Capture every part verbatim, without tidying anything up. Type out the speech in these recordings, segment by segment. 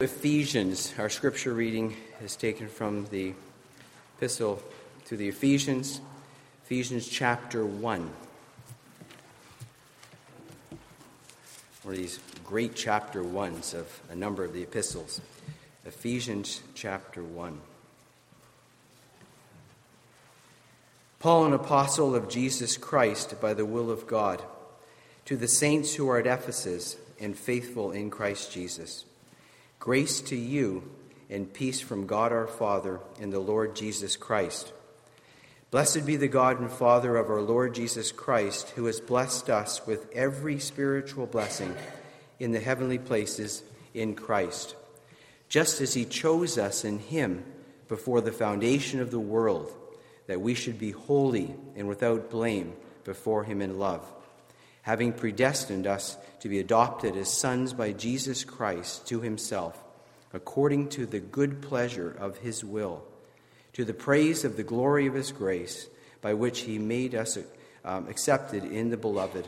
Ephesians, our scripture reading is taken from the epistle to the Ephesians, Ephesians chapter one. One of these great chapter ones of a number of the epistles. Ephesians chapter one. Paul, an apostle of Jesus Christ by the will of God, to the saints who are at Ephesus and faithful in Christ Jesus. Grace to you and peace from God our Father and the Lord Jesus Christ. Blessed be the God and Father of our Lord Jesus Christ, who has blessed us with every spiritual blessing in the heavenly places in Christ, just as he chose us in him before the foundation of the world, that we should be holy and without blame before him in love, having predestined us to be adopted as sons by Jesus Christ to himself, according to the good pleasure of his will, to the praise of the glory of his grace, by which he made us um, accepted in the beloved.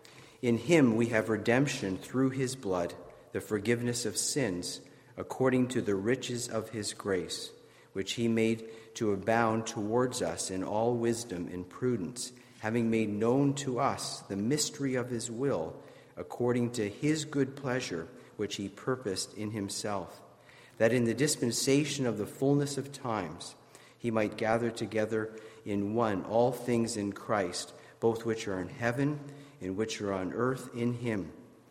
In him we have redemption through his blood, the forgiveness of sins, according to the riches of his grace, which he made to abound towards us in all wisdom and prudence, having made known to us the mystery of his will, according to his good pleasure, which he purposed in himself, that in the dispensation of the fullness of times he might gather together in one all things in Christ, both which are in heaven and which are on earth in him.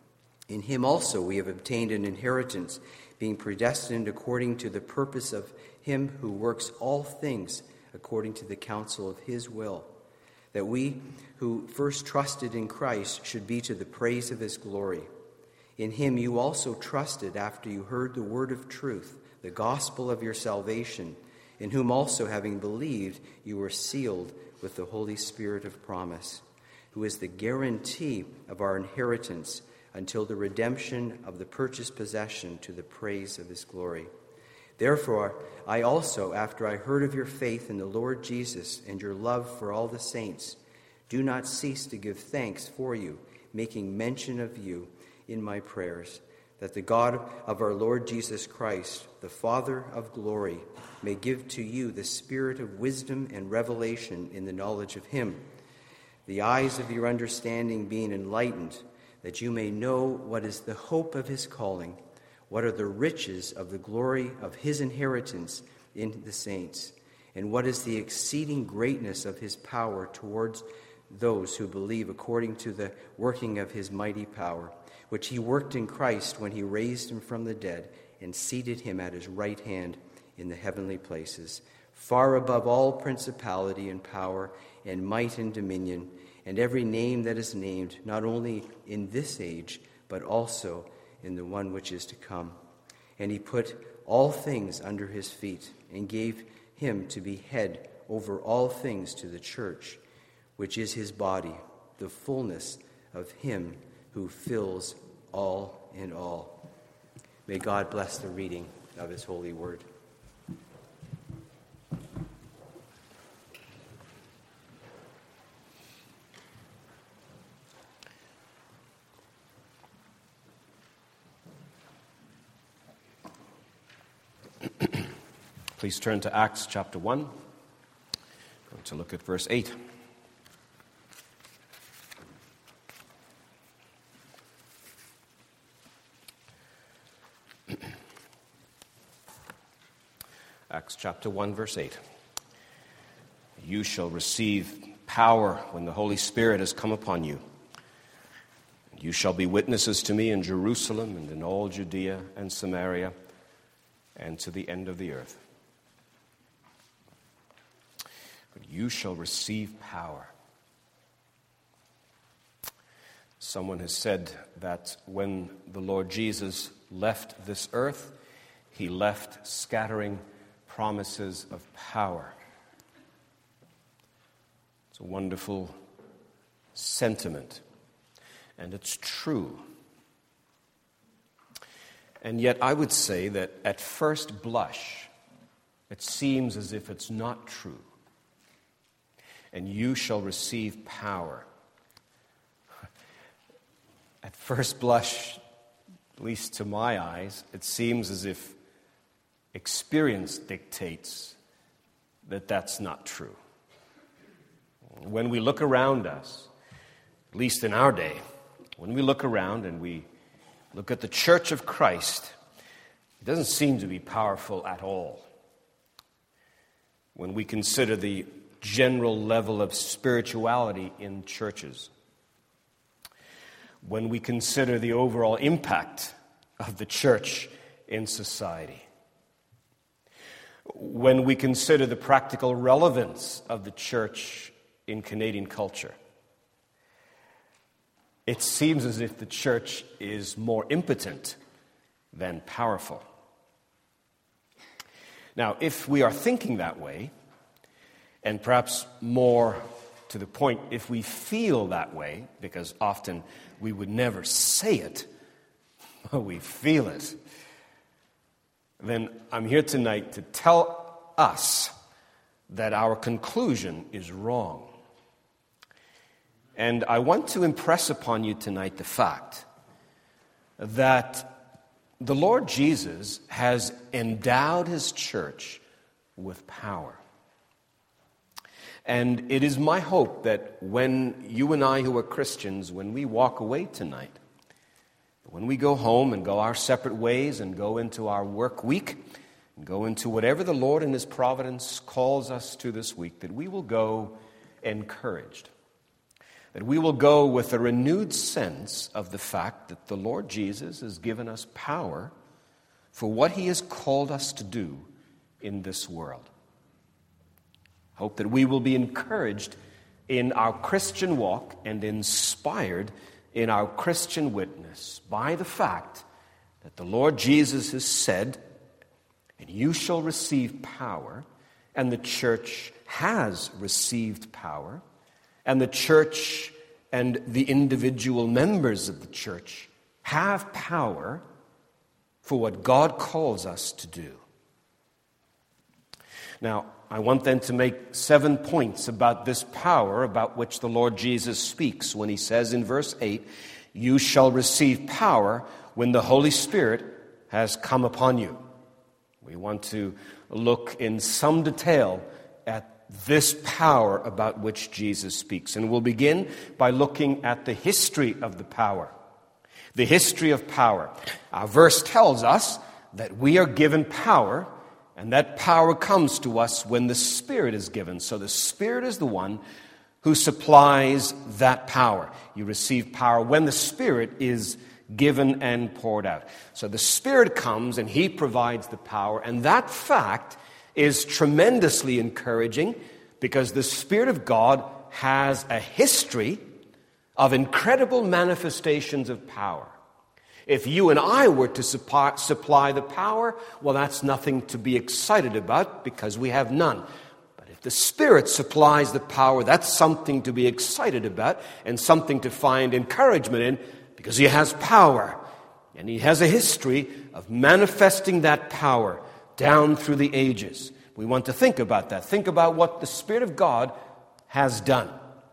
In him also we have obtained an inheritance, being predestined according to the purpose of him who works all things according to the counsel of his will, that we who first trusted in Christ should be to the praise of his glory. In him you also trusted after you heard the word of truth, the gospel of your salvation, in whom also, having believed, you were sealed with the Holy Spirit of promise, who is the guarantee of our inheritance until the redemption of the purchased possession to the praise of his glory. Therefore, I also, after I heard of your faith in the Lord Jesus and your love for all the saints, do not cease to give thanks for you, making mention of you in my prayers, that the God of our Lord Jesus Christ, the Father of glory, may give to you the spirit of wisdom and revelation in the knowledge of him, the eyes of your understanding being enlightened, that you may know what is the hope of his calling, what are the riches of the glory of his inheritance in the saints, and what is the exceeding greatness of his power towards those who believe, according to the working of his mighty power, which he worked in Christ when he raised him from the dead and seated him at his right hand in the heavenly places, far above all principality and power and might and dominion, and every name that is named, not only in this age, but also in the one which is to come. And he put all things under his feet, and gave him to be head over all things to the church, which is his body, the fullness of him who fills all in all. May God bless the reading of his holy word. Please turn to Acts chapter one. I'm going to look at verse eight. Acts chapter one, verse eight. You shall receive power when the Holy Spirit has come upon you. You shall be witnesses to me in Jerusalem and in all Judea and Samaria and to the end of the earth. But you shall receive power. Someone has said that when the Lord Jesus left this earth, he left scattering promises of power. It's a wonderful sentiment, and it's true. And yet I would say that at first blush, it seems as if it's not true. And you shall receive power. At first blush, at least to my eyes, it seems as if experience dictates that that's not true. When we look around us, at least in our day, when we look around and we look at the Church of Christ, it doesn't seem to be powerful at all. When we consider the general level of spirituality in churches, when we consider the overall impact of the church in society, when we consider the practical relevance of the church in Canadian culture, it seems as if the church is more impotent than powerful. Now, if we are thinking that way, and perhaps more to the point, if we feel that way, because often we would never say it, but we feel it, then I'm here tonight to tell us that our conclusion is wrong. And I want to impress upon you tonight the fact that the Lord Jesus has endowed his church with power. And it is my hope that when you and I who are Christians, when we walk away tonight, when we go home and go our separate ways and go into our work week, and go into whatever the Lord in his providence calls us to this week, that we will go encouraged. That we will go with a renewed sense of the fact that the Lord Jesus has given us power for what he has called us to do in this world. Hope that we will be encouraged in our Christian walk and inspired in our Christian witness by the fact that the Lord Jesus has said, "And you shall receive power," and the church has received power, and the church and the individual members of the church have power for what God calls us to do. Now, I want then to make seven points about this power about which the Lord Jesus speaks when he says in verse eight, "You shall receive power when the Holy Spirit has come upon you." We want to look in some detail at this power about which Jesus speaks. And we'll begin by looking at the history of the power. The history of power. Our verse tells us that we are given power, and that power comes to us when the Spirit is given. So the Spirit is the one who supplies that power. You receive power when the Spirit is given and poured out. So the Spirit comes and he provides the power, and that fact is tremendously encouraging because the Spirit of God has a history of incredible manifestations of power. If you and I were to supply, supply the power, well, that's nothing to be excited about because we have none. But if the Spirit supplies the power, that's something to be excited about and something to find encouragement in because he has power. And he has a history of manifesting that power down through the ages. We want to think about that. Think about what the Spirit of God has done.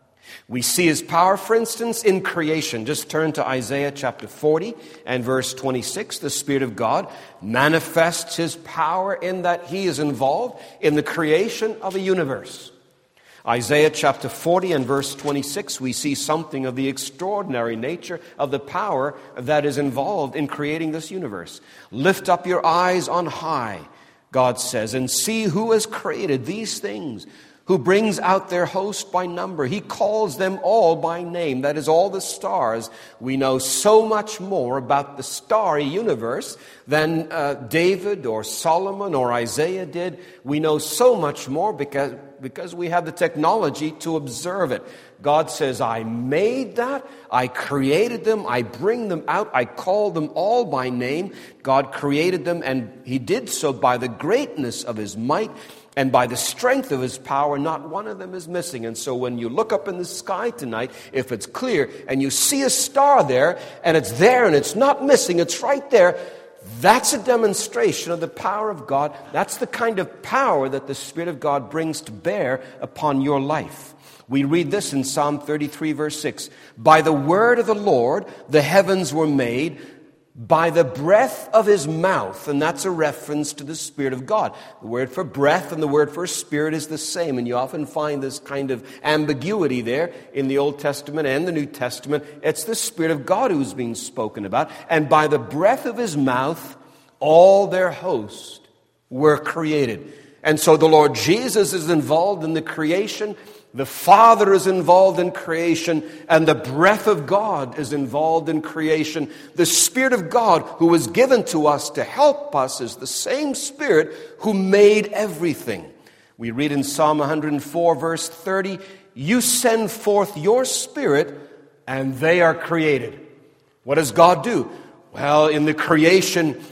We see his power, for instance, in creation. Just turn to Isaiah chapter forty and verse twenty-six. The Spirit of God manifests his power in that he is involved in the creation of a universe. Isaiah chapter forty and verse twenty-six, we see something of the extraordinary nature of the power that is involved in creating this universe. "Lift up your eyes on high," God says, "and see who has created these things, who brings out their host by number. He calls them all by name." That is, all the stars. We know so much more about the starry universe than uh, David or Solomon or Isaiah did. We know so much more because, because we have the technology to observe it. God says, "I made that, I created them, I bring them out, I call them all by name." God created them, and he did so by the greatness of his might and by the strength of his power. Not one of them is missing. And so when you look up in the sky tonight, if it's clear, and you see a star there, and it's there, and it's not missing, it's right there, that's a demonstration of the power of God. That's the kind of power that the Spirit of God brings to bear upon your life. We read this in Psalm thirty-three, verse six. "By the word of the Lord the heavens were made, by the breath of his mouth, and that's a reference to the Spirit of God. The word for breath and the word for spirit is the same, and you often find this kind of ambiguity there in the Old Testament and the New Testament. It's the Spirit of God who's being spoken about, and by the breath of his mouth, all their host were created. And so the Lord Jesus is involved in the creation, the Father is involved in creation, and the breath of God is involved in creation. The Spirit of God who was given to us to help us is the same Spirit who made everything. We read in Psalm one hundred four, verse thirty, "You send forth your Spirit, and they are created." What does God do? Well, in the creation,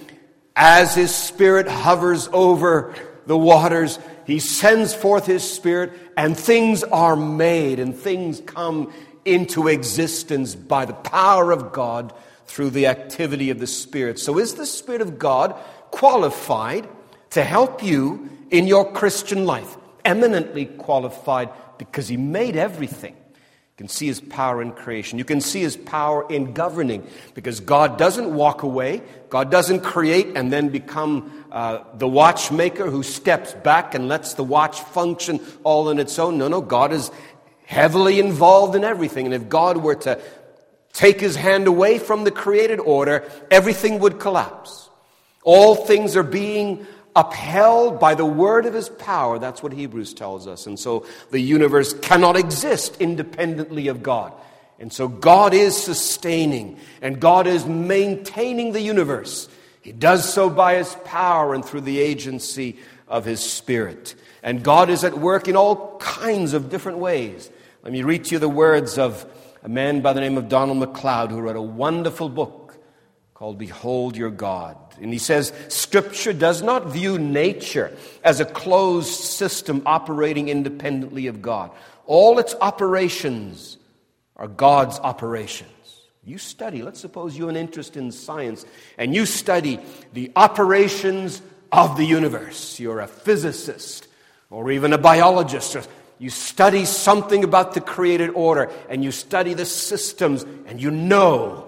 as his Spirit hovers over the waters, he sends forth his Spirit, and things are made, and things come into existence by the power of God through the activity of the Spirit. So is the Spirit of God qualified to help you in your Christian life? Eminently qualified, because he made everything. You can see his power in creation. You can see his power in governing, because God doesn't walk away. God doesn't create and then become uh, the watchmaker who steps back and lets the watch function all on its own. No, no, God is heavily involved in everything. And if God were to take his hand away from the created order, everything would collapse. All things are being upheld by the word of his power. That's what Hebrews tells us. And so the universe cannot exist independently of God. And so God is sustaining, and God is maintaining the universe. He does so by his power and through the agency of his Spirit. And God is at work in all kinds of different ways. Let me read to you the words of a man by the name of Donald MacLeod, who wrote a wonderful book called Behold Your God. And he says, Scripture does not view nature as a closed system operating independently of God. All its operations are God's operations. You study, let's suppose you have an interest in science, and you study the operations of the universe. You're a physicist, or even a biologist. You study something about the created order, and you study the systems, and you know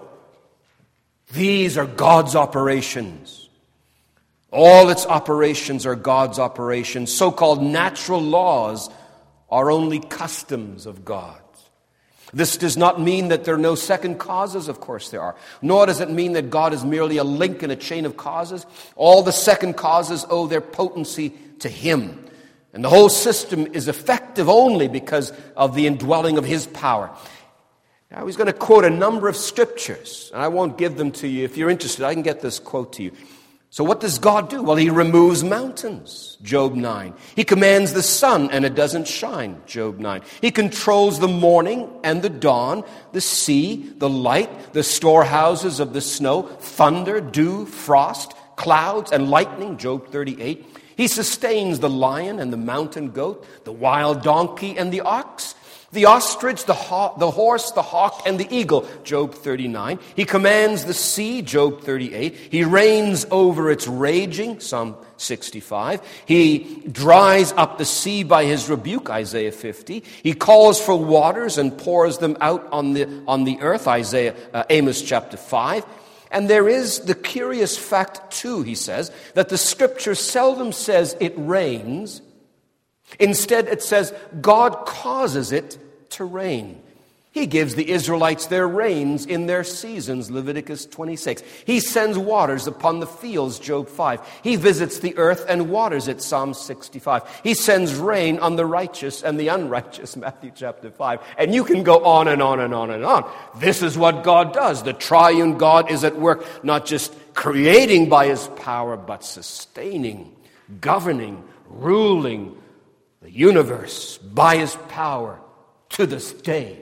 these are God's operations. All its operations are God's operations. So-called natural laws are only customs of God. This does not mean that there are no second causes. Of course there are. Nor does it mean that God is merely a link in a chain of causes. All the second causes owe their potency to him. And the whole system is effective only because of the indwelling of his power. Now he's going to quote a number of scriptures, and I won't give them to you. If you're interested, I can get this quote to you. So what does God do? Well, he removes mountains, Job nine. He commands the sun, and it doesn't shine, Job nine. He controls the morning and the dawn, the sea, the light, the storehouses of the snow, thunder, dew, frost, clouds, and lightning, Job thirty-eight. He sustains the lion and the mountain goat, the wild donkey and the ox, the ostrich, the, ho- the horse, the hawk, and the eagle, Job thirty-nine. He commands the sea, Job thirty-eight. He reigns over its raging, Psalm sixty-five. He dries up the sea by his rebuke, Isaiah fifty. He calls for waters and pours them out on the, on the earth, Isaiah, uh, Amos chapter five. And there is the curious fact, too, he says, that the Scripture seldom says it rains. Instead, it says God causes it to rain. He gives the Israelites their rains in their seasons, Leviticus twenty-six. He sends waters upon the fields, Job five. He visits the earth and waters it, Psalm sixty-five. He sends rain on the righteous and the unrighteous, Matthew chapter five. And you can go on and on and on and on. This is what God does. The triune God is at work, not just creating by his power, but sustaining, governing, ruling the universe by his power to this day.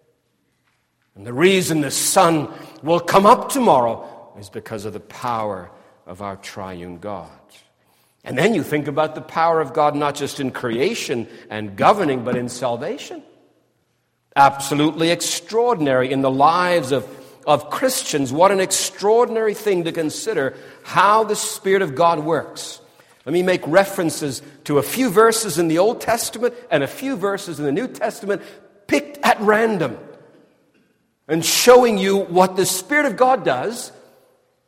And the reason the sun will come up tomorrow is because of the power of our triune God. And then you think about the power of God not just in creation and governing, but in salvation. Absolutely extraordinary in the lives of, of Christians. What an extraordinary thing to consider how the Spirit of God works. Let me make references to a few verses in the Old Testament and a few verses in the New Testament picked at random, and showing you what the Spirit of God does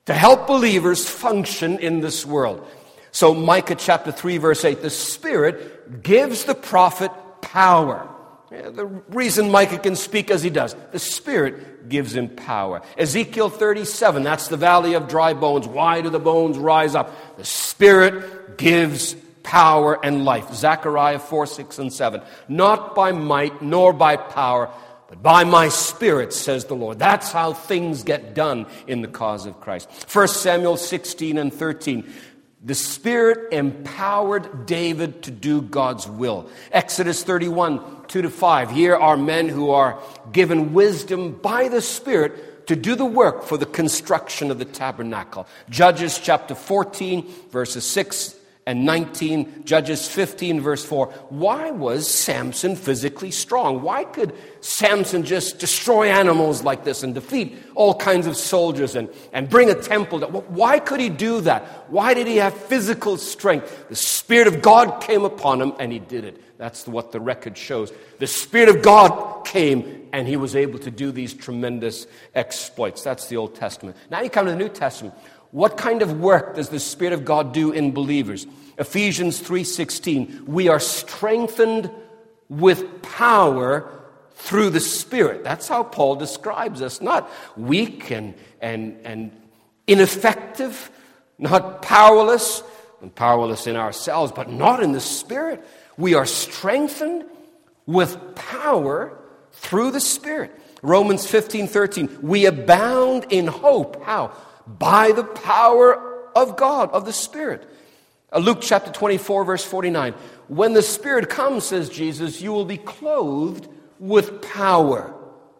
to help believers function in this world. So Micah chapter three, verse eight, the Spirit gives the prophet power. Yeah, the reason Micah can speak as he does, the Spirit gives him power. Ezekiel thirty-seven, that's the valley of dry bones. Why do the bones rise up? The Spirit gives power and life. Zechariah four, six, and seven. Not by might nor by power, but by my Spirit, says the Lord. That's how things get done in the cause of Christ. First Samuel sixteen and thirteen. The Spirit empowered David to do God's will. Exodus thirty-one, two to five. Here are men who are given wisdom by the Spirit to do the work for the construction of the tabernacle. Judges chapter fourteen, verses six and nineteen. Judges fifteen, verse four. Why was Samson physically strong? Why could Samson just destroy animals like this and defeat all kinds of soldiers and, and bring a temple down? Why could he do that? Why did he have physical strength? The Spirit of God came upon him and he did it. That's what the record shows. The Spirit of God came and he was able to do these tremendous exploits. That's the Old Testament. Now you come to the New Testament. What kind of work does the Spirit of God do in believers? Ephesians three sixteen, we are strengthened with power through the Spirit. That's how Paul describes us. Not weak and, and, and ineffective, not powerless, and powerless in ourselves, but not in the Spirit. We are strengthened with power through the Spirit. Romans fifteen thirteen, we abound in hope. How? By the power of God, of the Spirit. Uh, Luke chapter twenty-four, verse forty-nine. When the Spirit comes, says Jesus, you will be clothed with power.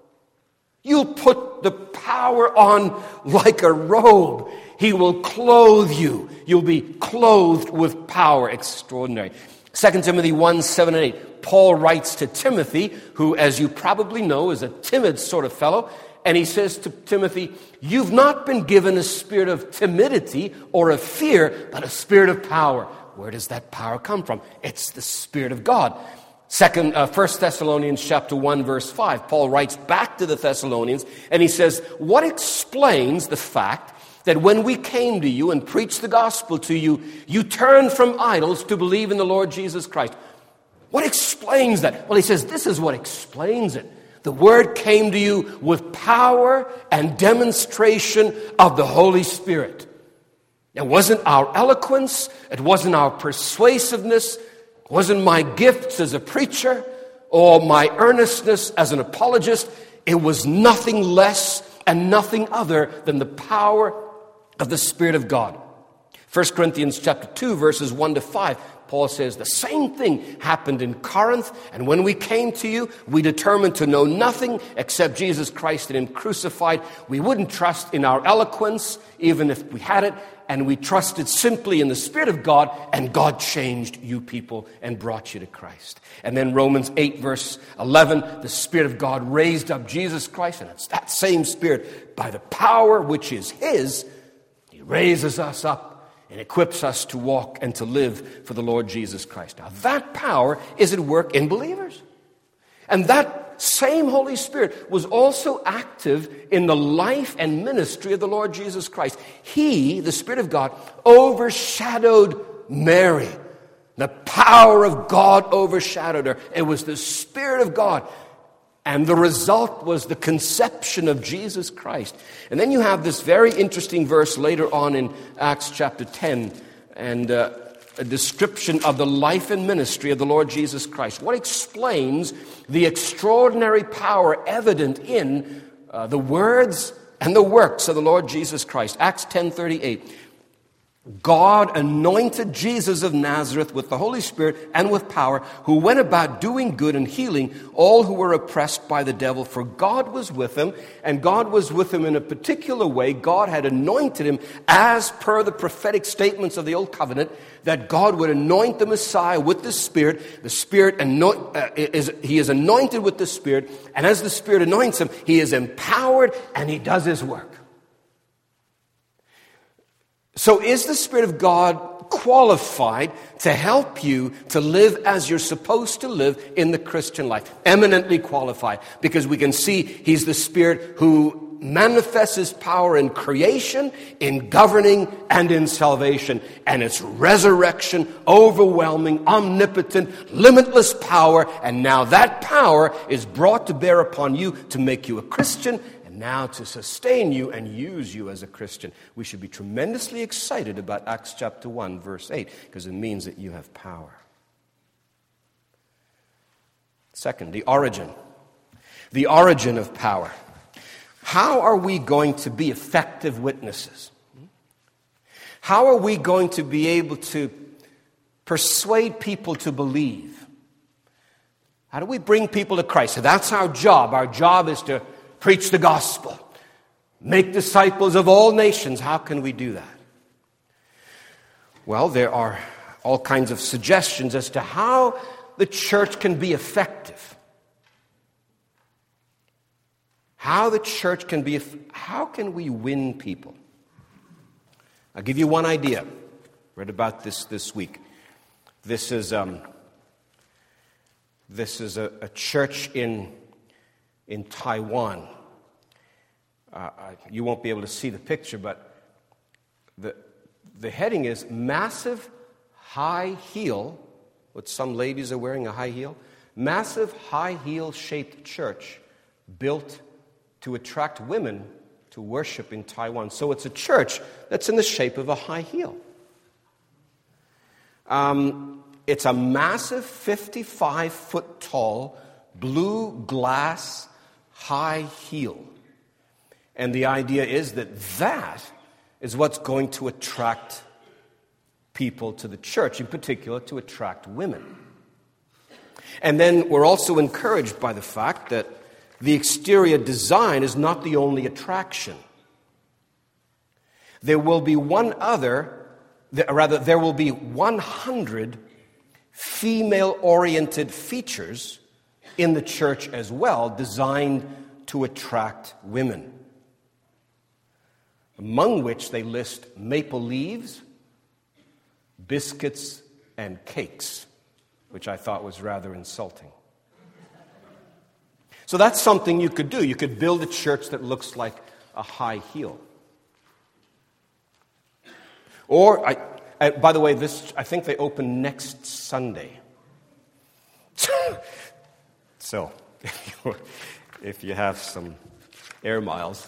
You'll put the power on like a robe. He will clothe you. You'll be clothed with power. Extraordinary. Second Timothy one, seven and eight. Paul writes to Timothy, who, as you probably know, is a timid sort of fellow. And he says to Timothy, you've not been given a spirit of timidity or of fear, but a spirit of power. Where does that power come from? It's the Spirit of God. Second, uh, First Thessalonians chapter one, verse five. Paul writes back to the Thessalonians, and he says, what explains the fact that when we came to you and preached the gospel to you, you turned from idols to believe in the Lord Jesus Christ? What explains that? Well, he says, this is what explains it. The word came to you with power and demonstration of the Holy Spirit. It wasn't our eloquence. It wasn't our persuasiveness. It wasn't my gifts as a preacher or my earnestness as an apologist. It was nothing less and nothing other than the power of the Spirit of God. First Corinthians chapter two, verses one to five. Paul says the same thing happened in Corinth, and when we came to you, we determined to know nothing except Jesus Christ and Him crucified. We wouldn't trust in our eloquence, even if we had it, and we trusted simply in the Spirit of God, and God changed you people and brought you to Christ. And then Romans eight, verse eleven, the Spirit of God raised up Jesus Christ, and it's that same Spirit, by the power which is His, He raises us up and equips us to walk and to live for the Lord Jesus Christ. Now, that power is at work in believers. And that same Holy Spirit was also active in the life and ministry of the Lord Jesus Christ. He, the Spirit of God, overshadowed Mary. The power of God overshadowed her. It was the Spirit of God. And the result was the conception of Jesus Christ. And then you have this very interesting verse later on in Acts chapter ten, and uh, a description of the life and ministry of the Lord Jesus Christ. What explains the extraordinary power evident in uh, the words and the works of the Lord Jesus Christ? Acts ten thirty-eight. God anointed Jesus of Nazareth with the Holy Spirit and with power, who went about doing good and healing all who were oppressed by the devil, for God was with him, and God was with him in a particular way. God had anointed him as per the prophetic statements of the Old Covenant, that God would anoint the Messiah with the Spirit. The Spirit anoint, uh, is, he is anointed with the Spirit, and as the Spirit anoints him, he is empowered and he does his work. So is the Spirit of God qualified to help you to live as you're supposed to live in the Christian life? Eminently qualified, because we can see He's the Spirit who manifests his power in creation, in governing, and in salvation. And it's resurrection, overwhelming, omnipotent, limitless power. And now that power is brought to bear upon you to make you a Christian, and now to sustain you and use you as a Christian. We should be tremendously excited about Acts chapter one, verse eight, because it means that you have power. Second, the origin. The origin of power. How are we going to be effective witnesses? How are we going to be able to persuade people to believe? How do we bring people to Christ? So that's our job. Our job is to preach the gospel, make disciples of all nations. How can we do that? Well, there are all kinds of suggestions as to how the church can be effective. How the church can be, how can we win people? I'll give you one idea. Read about this this week. This is um, this is a, a church in in Taiwan. Uh, you won't be able to see the picture, but the the heading is massive high heel. What some ladies are wearing, a high heel. Massive high heel shaped church built to attract women to worship in Taiwan. So it's a church that's in the shape of a high heel. Um, it's a massive fifty-five foot tall blue glass high heel. And the idea is that that is what's going to attract people to the church, in particular to attract women. And then we're also encouraged by the fact that the exterior design is not the only attraction. There will be one other, rather, there will be one hundred female-oriented features in the church as well, designed to attract women, among which they list maple leaves, biscuits, and cakes, which I thought was rather insulting. So that's something you could do. You could build a church that looks like a high heel. Or, I, I, by the way, this I think they open next Sunday. So, if you, if you have some air miles.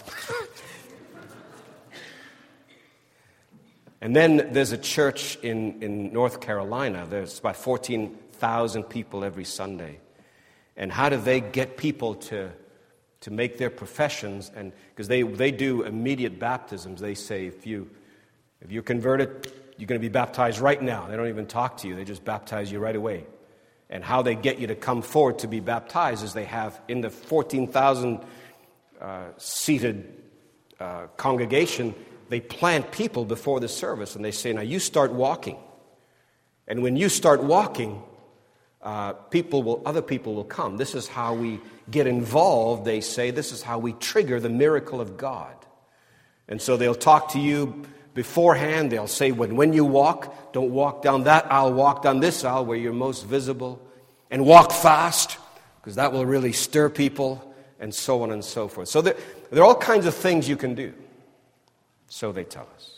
And then there's a church in, in North Carolina. There's about fourteen thousand people every Sunday. And how do they get people to, to make their professions? And because they, they do immediate baptisms. They say, if, you, if you're converted, you're going to be baptized right now. They don't even talk to you. They just baptize you right away. And how they get you to come forward to be baptized is they have, in the fourteen thousand uh, seated uh, congregation, they plant people before the service. And they say, now you start walking. And when you start walking, Uh, people will, other people will come. This is how we get involved, they say. This is how we trigger the miracle of God. And so they'll talk to you beforehand. They'll say, when, when you walk, don't walk down that aisle, walk down this aisle where you're most visible. And walk fast, because that will really stir people, and so on and so forth. So there, there are all kinds of things you can do. So they tell us.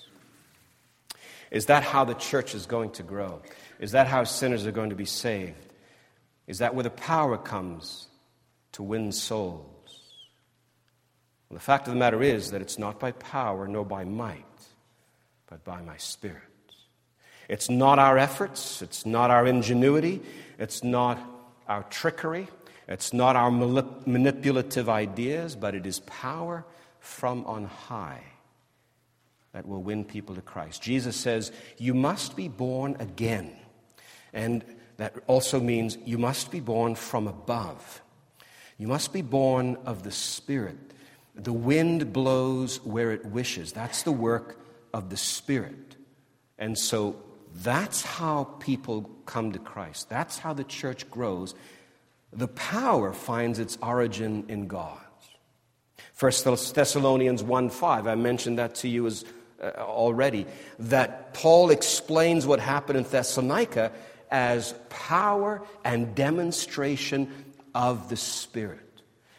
Is that how the church is going to grow? Is that how sinners are going to be saved? Is that where the power comes to win souls? Well, the fact of the matter is that it's not by power nor by might, but by my Spirit. It's not our efforts. It's not our ingenuity. It's not our trickery. It's not our manipulative ideas, but it is power from on high that will win people to Christ. Jesus says, you must be born again. And that also means you must be born from above. You must be born of the Spirit. The wind blows where it wishes. That's the work of the Spirit. And so that's how people come to Christ. That's how the church grows. The power finds its origin in God. First Thessalonians one five, I mentioned that to you as, uh, already, that Paul explains what happened in Thessalonica as power and demonstration of the Spirit.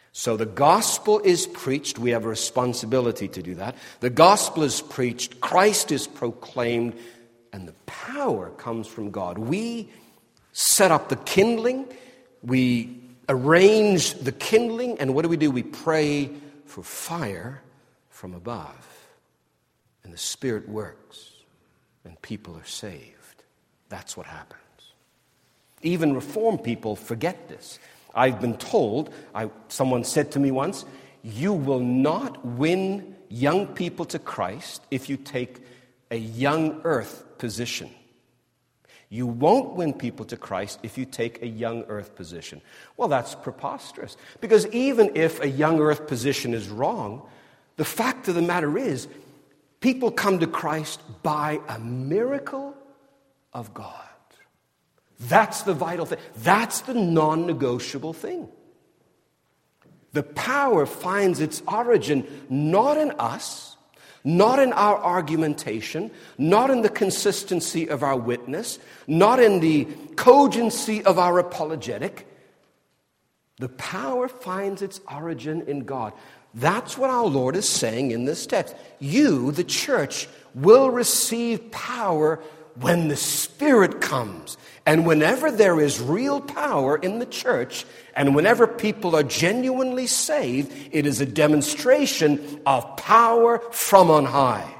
So the gospel is preached. We have a responsibility to do that. The gospel is preached. Christ is proclaimed. And the power comes from God. We set up the kindling. We arrange the kindling. And what do we do? We pray for fire from above. And the Spirit works. And people are saved. That's what happens. Even Reformed people forget this. I've been told, I, someone said to me once, you will not win young people to Christ if you take a young earth position. You won't win people to Christ if you take a young earth position. Well, that's preposterous. Because even if a young earth position is wrong, the fact of the matter is, people come to Christ by a miracle of God. That's the vital thing. That's the non-negotiable thing. The power finds its origin not in us, not in our argumentation, not in the consistency of our witness, not in the cogency of our apologetic. The power finds its origin in God. That's what our Lord is saying in this text. You, the church, will receive power when the Spirit comes. And whenever there is real power in the church, and whenever people are genuinely saved, it is a demonstration of power from on high.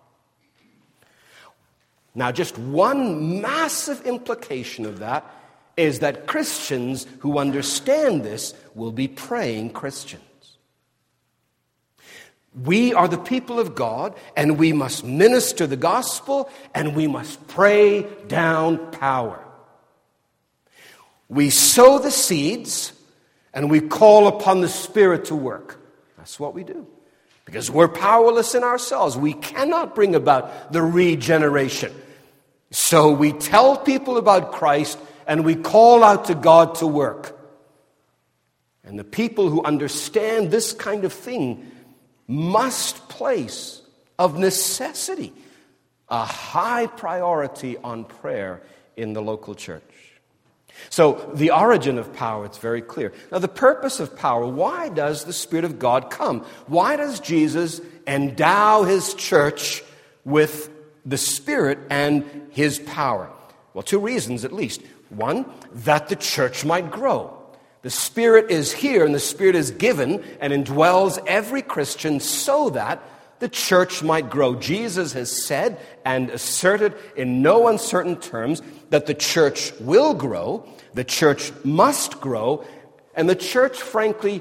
Now, just one massive implication of that is that Christians who understand this will be praying Christians. We are the people of God, and we must minister the gospel, and we must pray down power. We sow the seeds, and we call upon the Spirit to work. That's what we do. Because we're powerless in ourselves. We cannot bring about the regeneration. So we tell people about Christ, and we call out to God to work. And the people who understand this kind of thing must place, of necessity, a high priority on prayer in the local church. So the origin of power, it's very clear. Now the purpose of power, why does the Spirit of God come? Why does Jesus endow his church with the Spirit and his power? Well, two reasons at least. One, that the church might grow. The Spirit is here and the Spirit is given and indwells every Christian so that the church might grow. Jesus has said and asserted in no uncertain terms that the church will grow, the church must grow, and the church, frankly,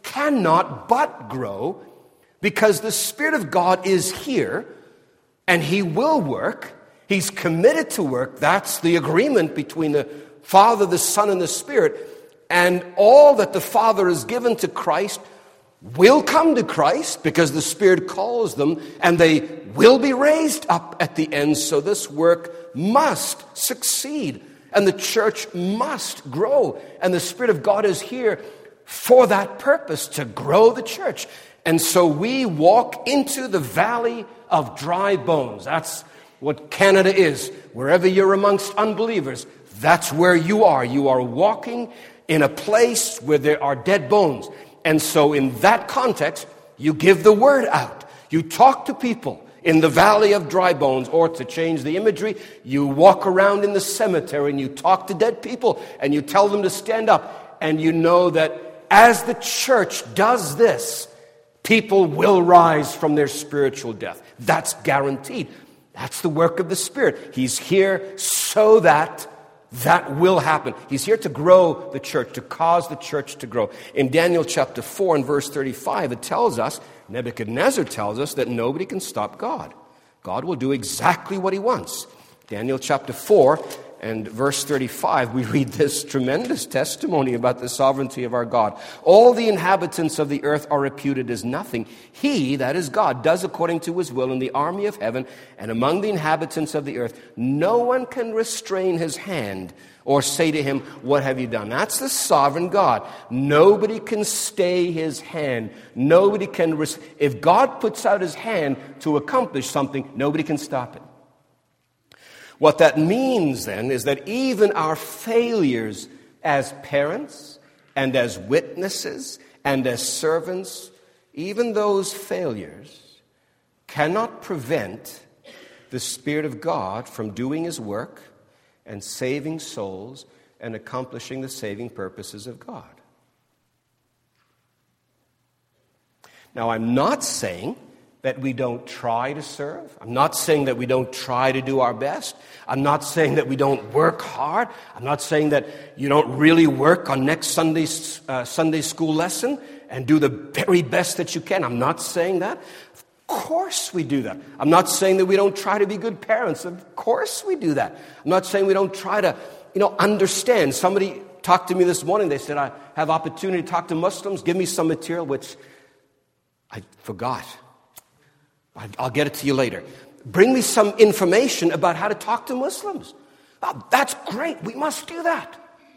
cannot but grow because the Spirit of God is here and He will work. He's committed to work. That's the agreement between the Father, the Son, and the Spirit. And all that the Father has given to Christ will come to Christ because the Spirit calls them, and they will be raised up at the end. So this work must succeed, and the church must grow. And the Spirit of God is here for that purpose, to grow the church. And so we walk into the valley of dry bones. That's what Canada is. Wherever you're amongst unbelievers, that's where you are. You are walking in a place where there are dead bones. And so in that context, you give the word out. You talk to people in the valley of dry bones, or to change the imagery, you walk around in the cemetery and you talk to dead people and you tell them to stand up. And you know that as the church does this, people will rise from their spiritual death. That's guaranteed. That's the work of the Spirit. He's here so that that will happen. He's here to grow the church, to cause the church to grow. In Daniel chapter four and verse thirty-five, it tells us, Nebuchadnezzar tells us that nobody can stop God. God will do exactly what he wants. Daniel chapter four and verse thirty-five, we read this tremendous testimony about the sovereignty of our God. All the inhabitants of the earth are reputed as nothing. He, that is God, does according to his will in the army of heaven and among the inhabitants of the earth. No one can restrain his hand or say to him, what have you done? That's the sovereign God. Nobody can stay his hand. Nobody can, res- if God puts out his hand to accomplish something, nobody can stop it. What that means then is that even our failures as parents and as witnesses And as servants, even those failures cannot prevent the Spirit of God from doing His work and saving souls and accomplishing the saving purposes of God. Now, I'm not saying that we don't try to serve. I'm not saying that we don't try to do our best. I'm not saying that we don't work hard. I'm not saying that you don't really work on next Sunday's uh, Sunday school lesson and do the very best that you can. I'm not saying that. Of course we do that. I'm not saying that we don't try to be good parents. Of course we do that. I'm not saying we don't try to, you know, understand. Somebody talked to me this morning. They said, I have opportunity to talk to Muslims. Give me some material, which I forgot. I'll get it to you later. Bring me some information about how to talk to Muslims. Oh, that's great. We must do that.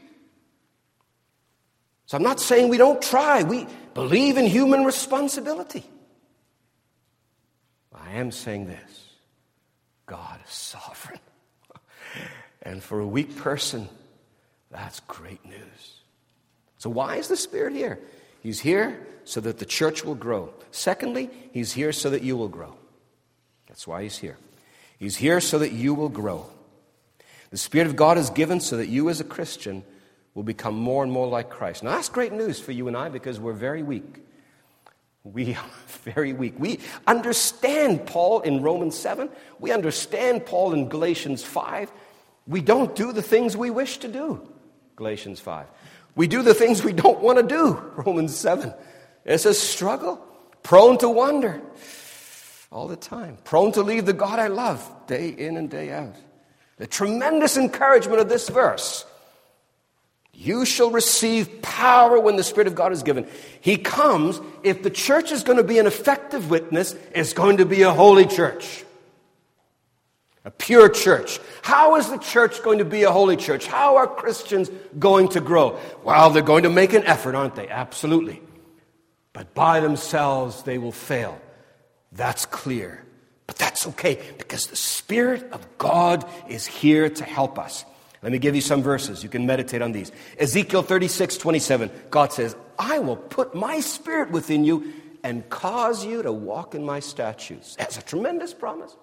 So I'm not saying we don't try. We believe in human responsibility. I am saying this. God is sovereign. And for a weak person, that's great news. So why is the Spirit here? He's here so that the church will grow. Secondly, He's here so that you will grow. That's why He's here. He's here so that you will grow. The Spirit of God is given so that you as a Christian will become more and more like Christ. Now that's great news for you and I because we're very weak. We are very weak. We understand Paul in Romans seven. We understand Paul in Galatians five. We don't do the things we wish to do. Galatians five. We do the things we don't want to do. Romans seven. It's a struggle. Prone to wander all the time. Prone to leave the God I love day in and day out. The tremendous encouragement of this verse. You shall receive power when the Spirit of God is given. He comes, if the church is going to be an effective witness, it's going to be a holy church. A pure church. How is the church going to be a holy church? How are Christians going to grow? Well, they're going to make an effort, aren't they? Absolutely. But by themselves, they will fail. That's clear. But that's okay, because the Spirit of God is here to help us. Let me give you some verses. You can meditate on these. Ezekiel thirty-six twenty-seven. God says, I will put my Spirit within you and cause you to walk in my statutes. That's a tremendous promise.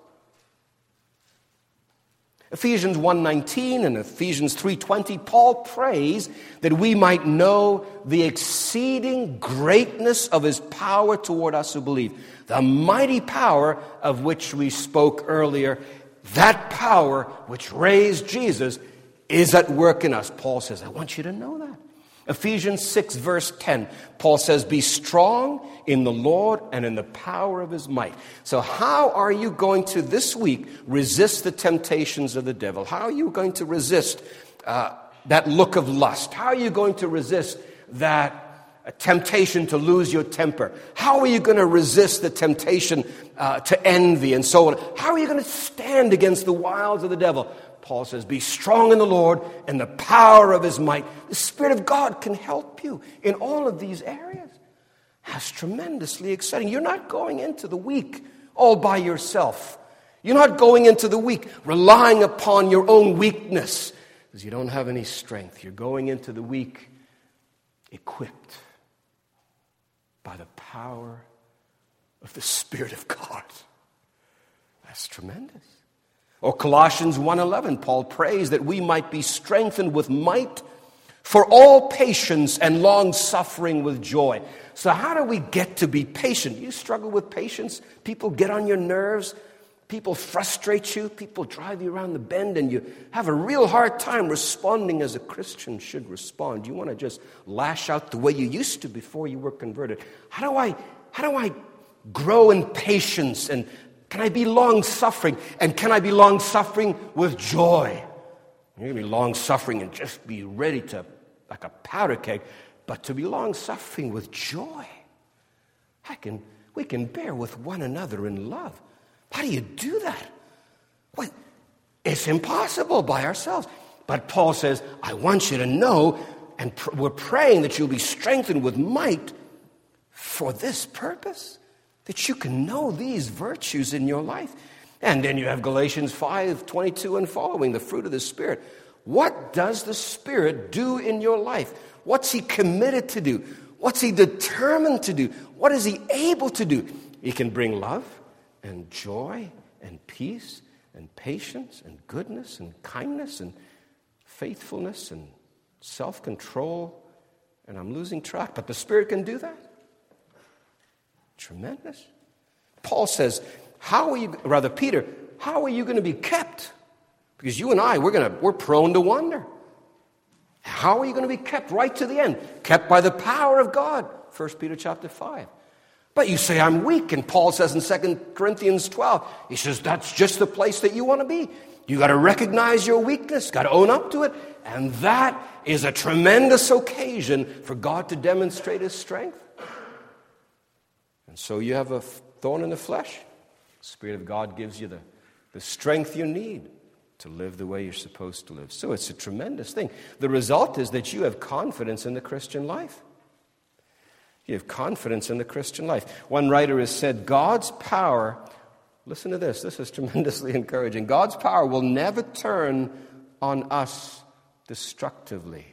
Ephesians one nineteen and Ephesians three twenty, Paul prays that we might know the exceeding greatness of His power toward us who believe. The mighty power of which we spoke earlier, that power which raised Jesus is at work in us. Paul says, I want you to know that. Ephesians six verse ten, Paul says, be strong in the Lord and in the power of His might. So how are you going to this week resist the temptations of the devil? How are you going to resist uh, that look of lust? How are you going to resist that uh, temptation to lose your temper? How are you going to resist the temptation uh, to envy and so on? How are you going to stand against the wiles of the devil? Paul says, be strong in the Lord and the power of His might. The Spirit of God can help you in all of these areas. That's tremendously exciting. You're not going into the week all by yourself. You're not going into the week relying upon your own weakness because you don't have any strength. You're going into the week equipped by the power of the Spirit of God. That's tremendous. Or Colossians one eleven, Paul prays that we might be strengthened with might for all patience and long-suffering with joy. So how do we get to be patient? You struggle with patience? People get on your nerves? People frustrate you? People drive you around the bend and you have a real hard time responding as a Christian should respond? You want to just lash out the way you used to before you were converted. How do I, how do I grow in patience and can I be long-suffering? And can I be long-suffering with joy? You're going to be long-suffering and just be ready to, like a powder keg, but to be long-suffering with joy. I can, we can bear with one another in love. How do you do that? Well, it's impossible by ourselves. But Paul says, I want you to know, and pr- we're praying that you'll be strengthened with might for this purpose. That you can know these virtues in your life. And then you have Galatians five twenty-two and following, the fruit of the Spirit. What does the Spirit do in your life? What's He committed to do? What's he determined to do? What is he able to do? He can bring love and joy and peace and patience and goodness and kindness and faithfulness and self-control. And I'm losing track, but the Spirit can do that. Tremendous. Paul says, how are you, rather Peter, how are you going to be kept? Because you and I, we're going to, we're prone to wonder. How are you going to be kept right to the end? Kept by the power of God. First Peter chapter five. But you say, I'm weak. And Paul says in Second Corinthians twelve, he says, that's just the place that you want to be. You got to recognize your weakness, got to own up to it. And that is a tremendous occasion for God to demonstrate his strength. And so you have a thorn in the flesh. The Spirit of God gives you the, the strength you need to live the way you're supposed to live. So it's a tremendous thing. The result is that you have confidence in the Christian life. You have confidence in the Christian life. One writer has said, God's power, listen to this, this is tremendously encouraging. God's power will never turn on us destructively.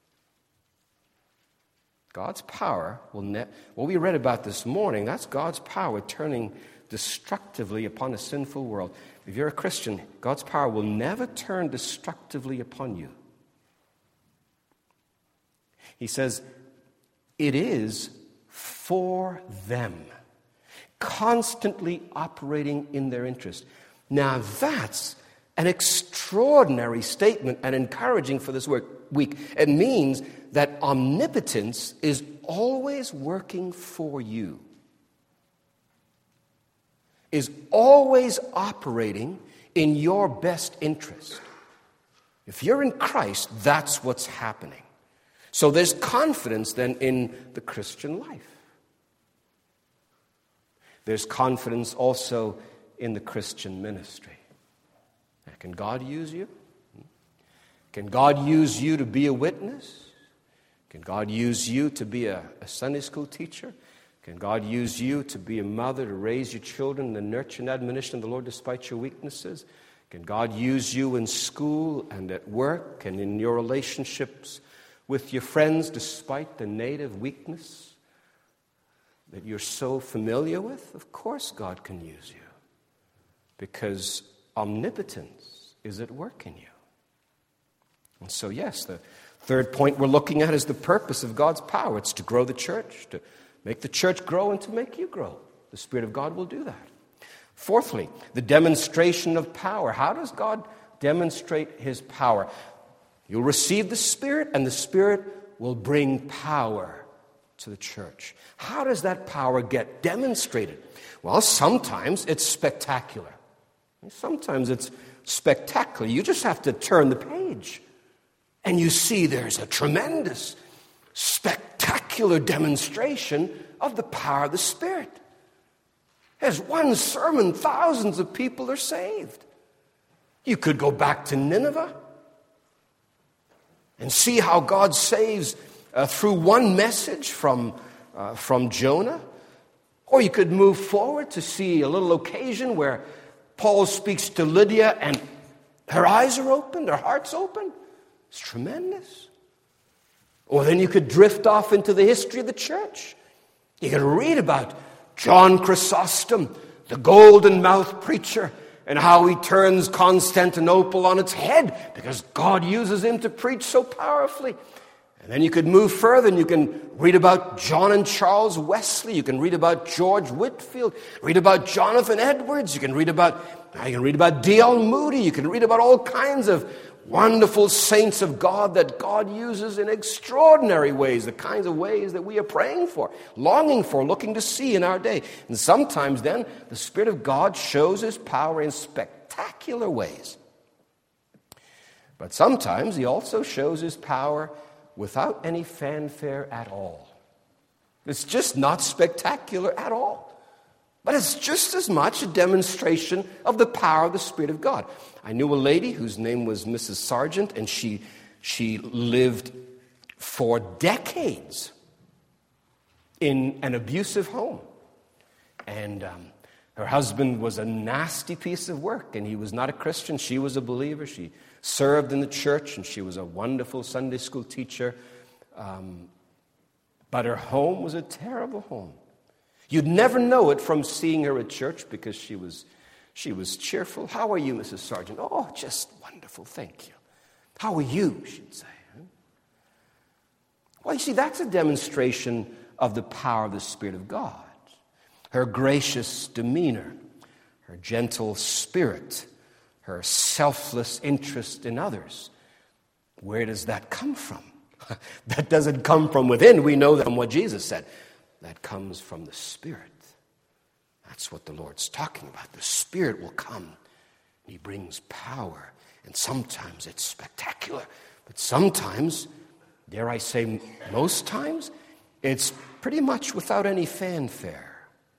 God's power will never, what we read about this morning, that's God's power turning destructively upon a sinful world. If you're a Christian, God's power will never turn destructively upon you. He says, it is for them, constantly operating in their interest. Now that's an extraordinary statement and encouraging for this work week. It means that omnipotence is always working for you. Is always operating in your best interest. If you're in Christ, that's what's happening. So there's confidence then in the Christian life. There's confidence also in the Christian ministry. Now, can God use you? Can God use you to be a witness? Can God use you to be a, a Sunday school teacher? Can God use you to be a mother, to raise your children in the nurture and admonition of the Lord despite your weaknesses? Can God use you in school and at work and in your relationships with your friends despite the native weakness that you're so familiar with? Of course God can use you, because omnipotence is at work in you. And so yes, the third point we're looking at is the purpose of God's power. It's to grow the church, to make the church grow, and to make you grow. The Spirit of God will do that. Fourthly, the demonstration of power. How does God demonstrate his power? You'll receive the Spirit, and the Spirit will bring power to the church. How does that power get demonstrated? Well, sometimes it's spectacular. Sometimes it's spectacular. You just have to turn the page, and you see there's a tremendous, spectacular demonstration of the power of the Spirit. As one sermon, thousands of people are saved. You could go back to Nineveh and see how God saves uh, through one message from, uh, from Jonah. Or you could move forward to see a little occasion where Paul speaks to Lydia and her eyes are opened, her heart's open. It's tremendous. Or then you could drift off into the history of the church. You could read about John Chrysostom, the golden-mouthed preacher, and how he turns Constantinople on its head because God uses him to preach so powerfully. And then you could move further and you can read about John and Charles Wesley. You can read about George Whitefield. Read about Jonathan Edwards. You can read about, you can read about D L Moody. You can read about all kinds of wonderful saints of God that God uses in extraordinary ways, the kinds of ways that we are praying for, longing for, looking to see in our day. And sometimes then the Spirit of God shows his power in spectacular ways. But sometimes he also shows his power without any fanfare at all. It's just not spectacular at all. But it's just as much a demonstration of the power of the Spirit of God. I knew a lady whose name was Missus Sargent, and she, she lived for decades in an abusive home. And um, her husband was a nasty piece of work, and he was not a Christian. She was a believer. She served in the church, and she was a wonderful Sunday school teacher. Um, But her home was a terrible home. You'd never know it from seeing her at church because she was, she was cheerful. How are you, Missus Sargent? Oh, just wonderful, thank you. How are you, she'd say. Well, you see, that's a demonstration of the power of the Spirit of God. Her gracious demeanor, her gentle spirit, her selfless interest in others. Where does that come from? That doesn't come from within. We know that from what Jesus said. That comes from the Spirit. That's what the Lord's talking about. The Spirit will come. He brings power. And sometimes it's spectacular. But sometimes, dare I say most times, it's pretty much without any fanfare.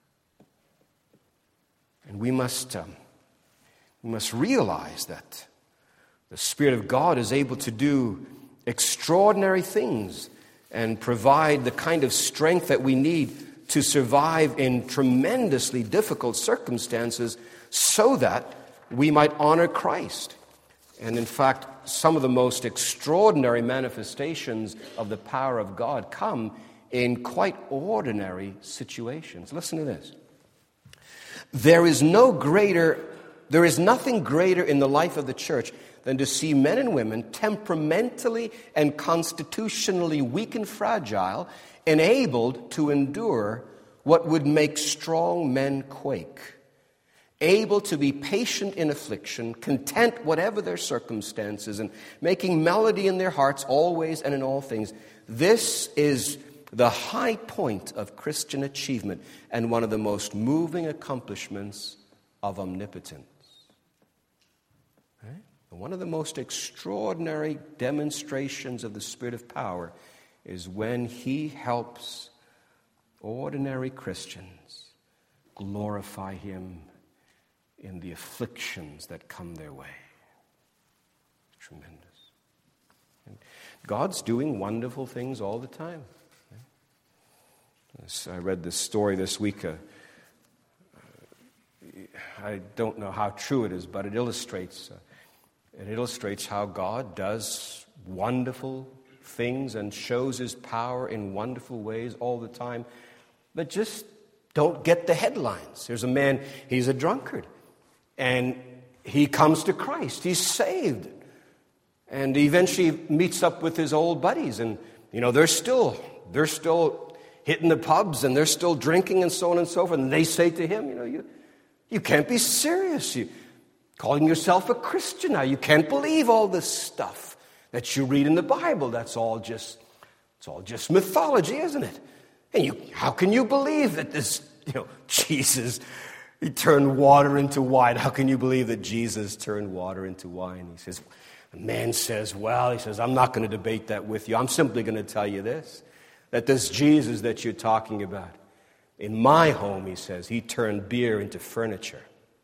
And we must, um, we must realize that the Spirit of God is able to do extraordinary things and provide the kind of strength that we need to survive in tremendously difficult circumstances so that we might honor Christ. And in fact, some of the most extraordinary manifestations of the power of God come in quite ordinary situations. Listen to this. There is no greater, there is nothing greater in the life of the church than to see men and women temperamentally and constitutionally weak and fragile, enabled to endure what would make strong men quake, able to be patient in affliction, content whatever their circumstances, and making melody in their hearts always and in all things. This is the high point of Christian achievement and one of the most moving accomplishments of omnipotence. Right? One of the most extraordinary demonstrations of the Spirit of power is when He helps ordinary Christians glorify Him in the afflictions that come their way. Tremendous. And God's doing wonderful things all the time. I read this story this week. Uh, I don't know how true it is, but it illustrates uh, it illustrates how God does wonderful things and shows His power in wonderful ways all the time, but just don't get the headlines. There's a man, he's a drunkard, and he comes to Christ. He's saved, and he eventually meets up with his old buddies, and you know they're still they're still. hitting the pubs, and they're still drinking and so on and so forth. And they say to him, you know, you, you can't be serious. You calling yourself a Christian now. You can't believe all this stuff that you read in the Bible. That's all just, it's all just mythology, isn't it? And you, how can you believe that this, you know, Jesus, He turned water into wine? How can you believe that Jesus turned water into wine? He says, the man says, well, he says, I'm not going to debate that with you. I'm simply going to tell you this. That this Jesus that you're talking about, in my home, he says, He turned beer into furniture.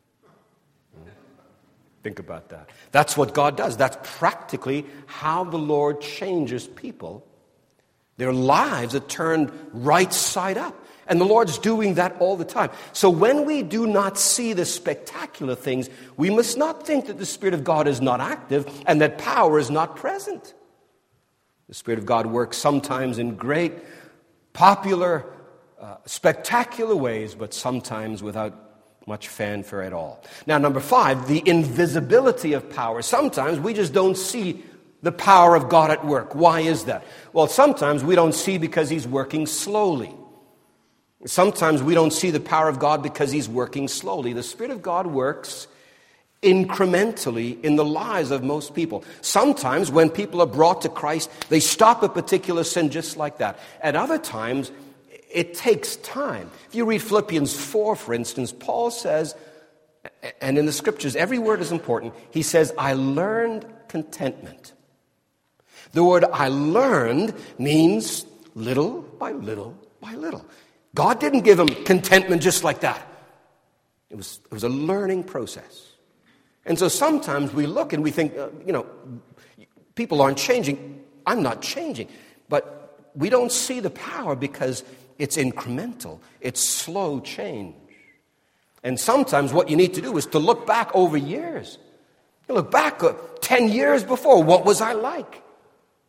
Think about that. That's what God does. That's practically how the Lord changes people. Their lives are turned right side up. And the Lord's doing that all the time. So when we do not see the spectacular things, we must not think that the Spirit of God is not active and that power is not present. The Spirit of God works sometimes in great, popular, uh, spectacular ways, but sometimes without much fanfare at all. Now, number five, the invisibility of power. Sometimes we just don't see the power of God at work. Why is that? Well, sometimes we don't see because He's working slowly. Sometimes we don't see the power of God because He's working slowly. The Spirit of God works incrementally in the lives of most people. Sometimes when people are brought to Christ, they stop a particular sin just like that. At other times, it takes time. If you read Philippians four, for instance, Paul says, and in the Scriptures, every word is important, he says, I learned contentment. The word I learned means little by little by little. God didn't give him contentment just like that. It was, it was a learning process. And so sometimes we look and we think, uh, you know, people aren't changing. I'm not changing. But we don't see the power because it's incremental. It's slow change. And sometimes what you need to do is to look back over years. You look back uh, ten years before. What was I like?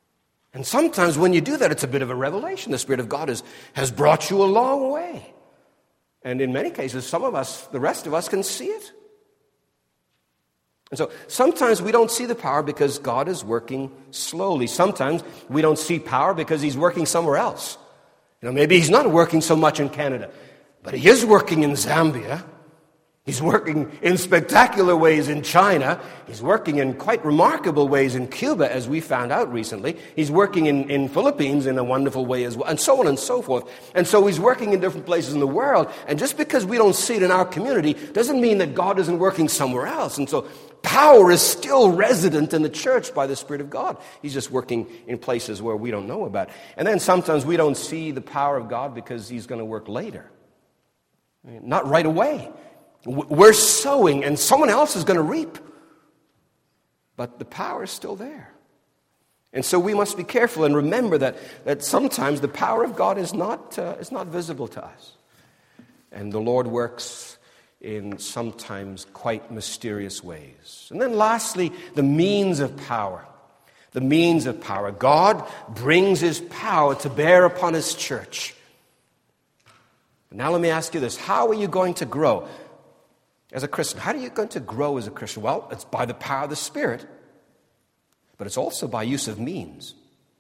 And sometimes when you do that, it's a bit of a revelation. The Spirit of God has, has brought you a long way. And in many cases, some of us, the rest of us, can see it. And so sometimes we don't see the power because God is working slowly. Sometimes we don't see power because he's working somewhere else. You know, maybe he's not working so much in Canada, but he is working in Zambia. He's working in spectacular ways in China. He's working in quite remarkable ways in Cuba, as we found out recently. He's working in, in Philippines in a wonderful way as well, and so on and so forth. And so he's working in different places in the world. And just because we don't see it in our community doesn't mean that God isn't working somewhere else. And so power is still resident in the church by the Spirit of God. He's just working in places where we don't know about. And then sometimes we don't see the power of God because he's going to work later. I mean, not right away. We're sowing and someone else is going to reap. But the power is still there. And so we must be careful and remember that, that sometimes the power of God is not, uh, is not visible to us. And the Lord works in sometimes quite mysterious ways. And then lastly, the means of power. The means of power. God brings his power to bear upon his church. Now let me ask you this. How are you going to grow as a Christian? How are you going to grow as a Christian? Well, it's by the power of the Spirit, but it's also by use of means.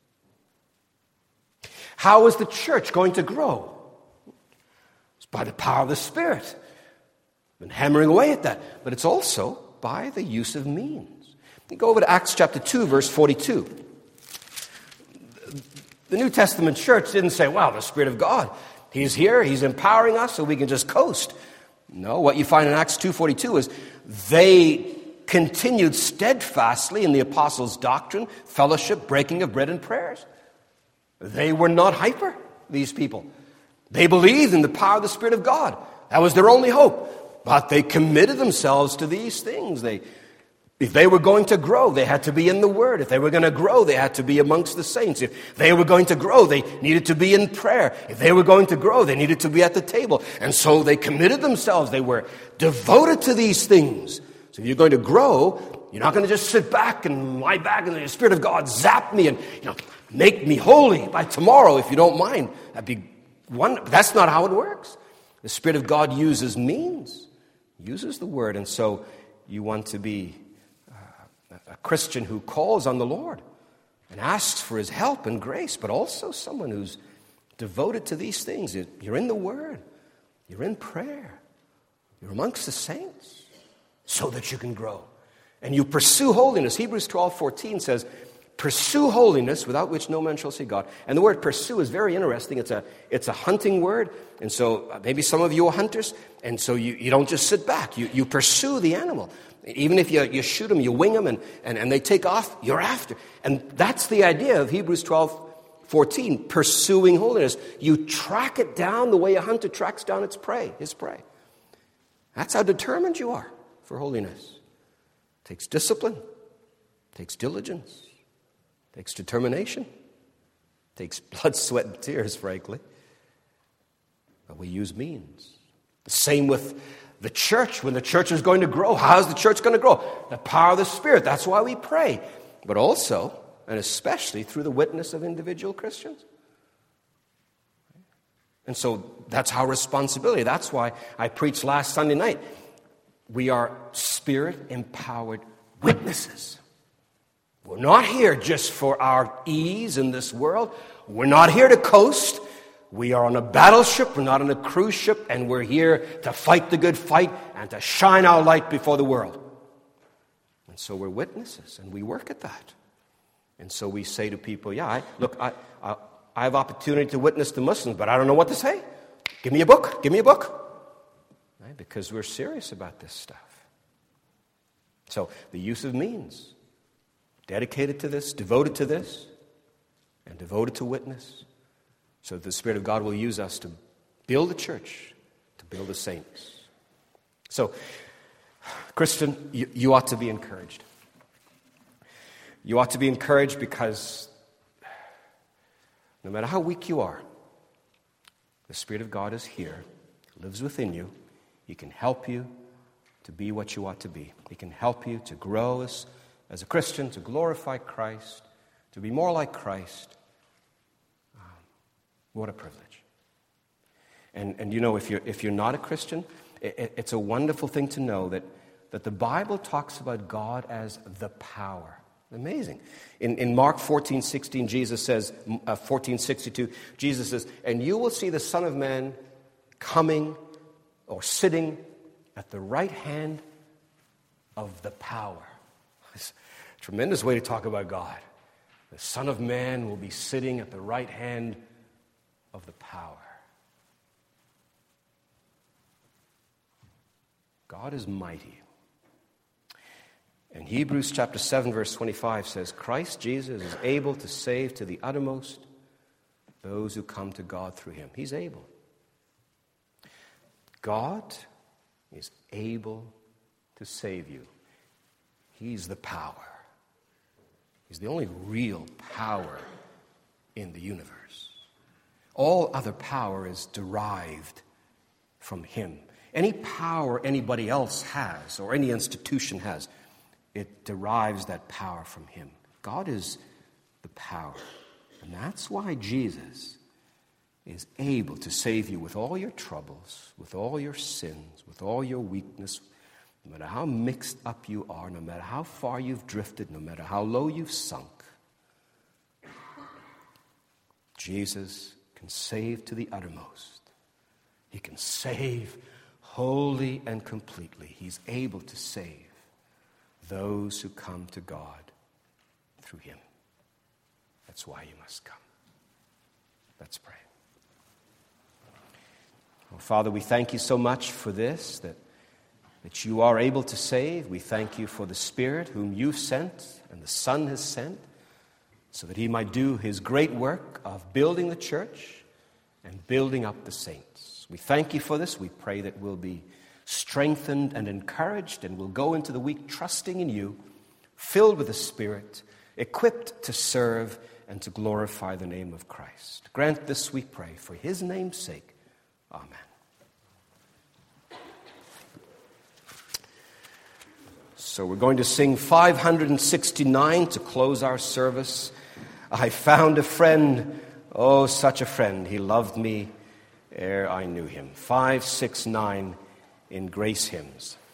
How is the church going to grow? It's by the power of the Spirit. I've been hammering away at that, but it's also by the use of means. You go over to Acts chapter two, verse forty-two. The New Testament church didn't say, wow, the Spirit of God, he's here, he's empowering us so we can just coast. No, what you find in Acts two forty-two is they continued steadfastly in the apostles' doctrine, fellowship, breaking of bread and prayers. They were not hyper, these people. They believed in the power of the Spirit of God. That was their only hope. But they committed themselves to these things. They, if they were going to grow, they had to be in the Word. If they were going to grow, they had to be amongst the saints. If they were going to grow, they needed to be in prayer. If they were going to grow, they needed to be at the table. And so they committed themselves. They were devoted to these things. So if you're going to grow, you're not going to just sit back and lie back and the Spirit of God zap me and, you know, make me holy by tomorrow if you don't mind. That'd be one. That's not how it works. The Spirit of God uses means, uses the Word. And so you want to be a Christian who calls on the Lord and asks for his help and grace, but also someone who's devoted to these things. You're in the Word. You're in prayer. You're amongst the saints so that you can grow. And you pursue holiness. Hebrews twelve fourteen says, pursue holiness without which no man shall see God. And the word pursue is very interesting. It's a, it's a hunting word. And so maybe some of you are hunters. And so you, you don't just sit back. You, you pursue the animal. Even if you, you shoot them, you wing them, and, and, and they take off, you're after. And that's the idea of Hebrews twelve fourteen, pursuing holiness. You track it down the way a hunter tracks down its prey, his prey. That's how determined you are for holiness. It takes discipline. It takes diligence. It takes determination. It takes blood, sweat, and tears, frankly. But we use means. The same with the church. When the church is going to grow, how is the church going to grow? The power of the Spirit. That's why we pray. But also, and especially, through the witness of individual Christians. And so that's our responsibility. That's why I preached last Sunday night. We are Spirit-empowered witnesses. We're not here just for our ease in this world. We're not here to coast. We are on a battleship, we're not on a cruise ship, and we're here to fight the good fight and to shine our light before the world. And so we're witnesses, and we work at that. And so we say to people, yeah, I, look, I, I, I have opportunity to witness to Muslims, but I don't know what to say. Give me a book, give me a book. Right? Because we're serious about this stuff. So the use of means, dedicated to this, devoted to this, and devoted to witness. So the Spirit of God will use us to build the church, to build the saints. So, Christian, you, you ought to be encouraged. You ought to be encouraged because no matter how weak you are, the Spirit of God is here, lives within you. He can help you to be what you ought to be. He can help you to grow as, as a Christian, to glorify Christ, to be more like Christ. Um, what a privilege. And, and you know, if you're, if you're not a Christian, it, it's a wonderful thing to know that, that the Bible talks about God as the power. Amazing. In, in Mark fourteen sixteen, Jesus says, uh, fourteen sixty-two, Jesus says, and you will see the Son of Man coming or sitting at the right hand of the power. It's a tremendous way to talk about God. The Son of Man will be sitting at the right hand of the power. God is mighty. And Hebrews chapter seven, verse twenty-five says, Christ Jesus is able to save to the uttermost those who come to God through him. He's able. God is able to save you. He's the power. He's the only real power in the universe. All other power is derived from him. Any power anybody else has or any institution has, it derives that power from him. God is the power. And that's why Jesus is able to save you with all your troubles, with all your sins, with all your weakness, no matter how mixed up you are, no matter how far you've drifted, no matter how low you've sunk. Jesus can save to the uttermost. He can save wholly and completely. He's able to save those who come to God through him. That's why you must come. Let's pray. Oh, Father, we thank you so much for this, that, that you are able to save. We thank you for the Spirit whom you've sent and the Son has sent, so that he might do his great work of building the church and building up the saints. We thank you for this. We pray that we'll be strengthened and encouraged, and we'll go into the week trusting in you, filled with the Spirit, equipped to serve and to glorify the name of Christ. Grant this, we pray, for his name's sake. Amen. So we're going to sing five hundred sixty-nine to close our service. I found a friend, oh, such a friend. He loved me ere I knew him. five sixty-nine in Grace Hymns.